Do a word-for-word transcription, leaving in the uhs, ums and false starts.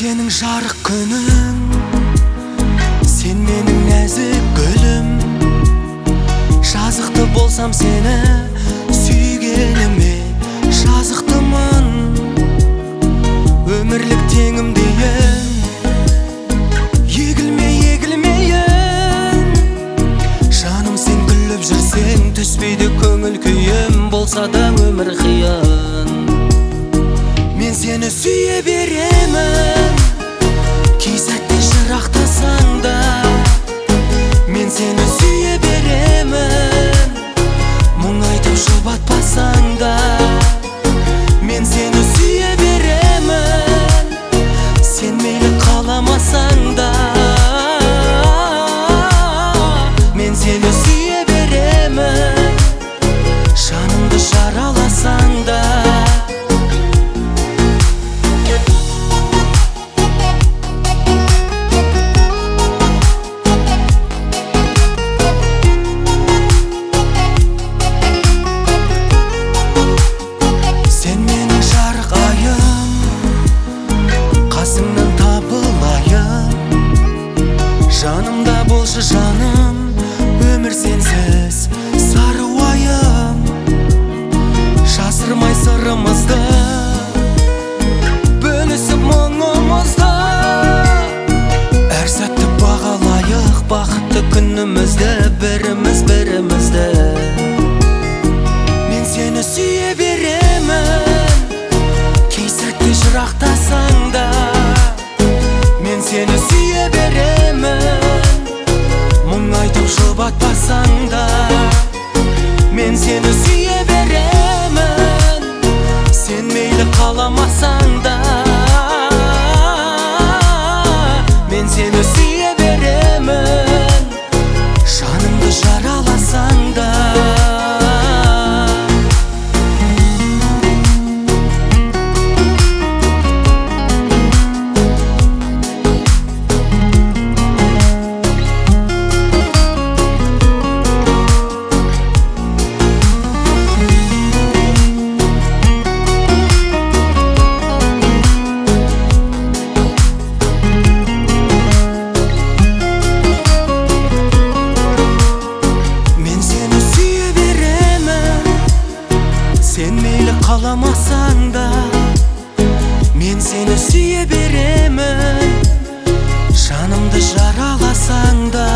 сенің жарық күнің, сен менің нәзік гүлім. Жазықты болсам сені сүйгеніме жазықтымын. Өмірлік теңім дейін егілме егілмейін. Жаным, сен күліп жүрсең түспейді көңіл күйім. Болса да өмір қиын, мен сені сүйе беремін. Кей сәтте жырақтасаң да мен сені сүйе беремін. Мұң айтып жұбатпасаң да мен сені сүйе беремін. Сен мейлі қаламасаң да мен сені сүйе беремін. Жанымды жараласаң да жанымда болшы жаным, өмір сенсіз сары уайым. Жасырмай сырымызды, бөлісіп мұңымызды. Әр сәтті бағалайық бақытты күнімізді, біріміз бірімізді. Мен сені сүйе беремін. Кей сәтте жырақтасаң да мен сені сүйе беремін. Мұң айтып жұбатпасаң да мен сені сүйе беремін. Сен мейлі қаламасаң да мен сені сүйе беремін. Жанымды жараласаң да сен мейлі қаламасаң да мен сені сүйе беремін. Жанымды жараласаң да